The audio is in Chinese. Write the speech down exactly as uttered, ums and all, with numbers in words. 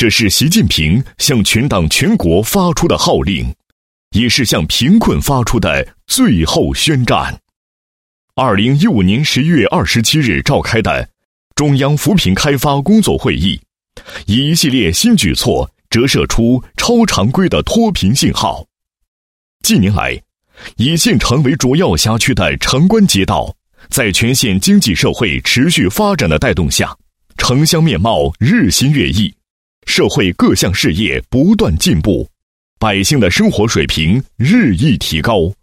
这是习近平向全党全国发出的号令，也是向贫困发出的最后宣战。二零一五年十一月二十七日召开的中央扶贫开发工作会议，以一系列新举措折射出超常规的脱贫信号。近年来，以县城为主要辖区的城关街道，在全县经济社会持续发展的带动下，城乡面貌日新月异，社会各项事业不断进步，百姓的生活水平日益提高，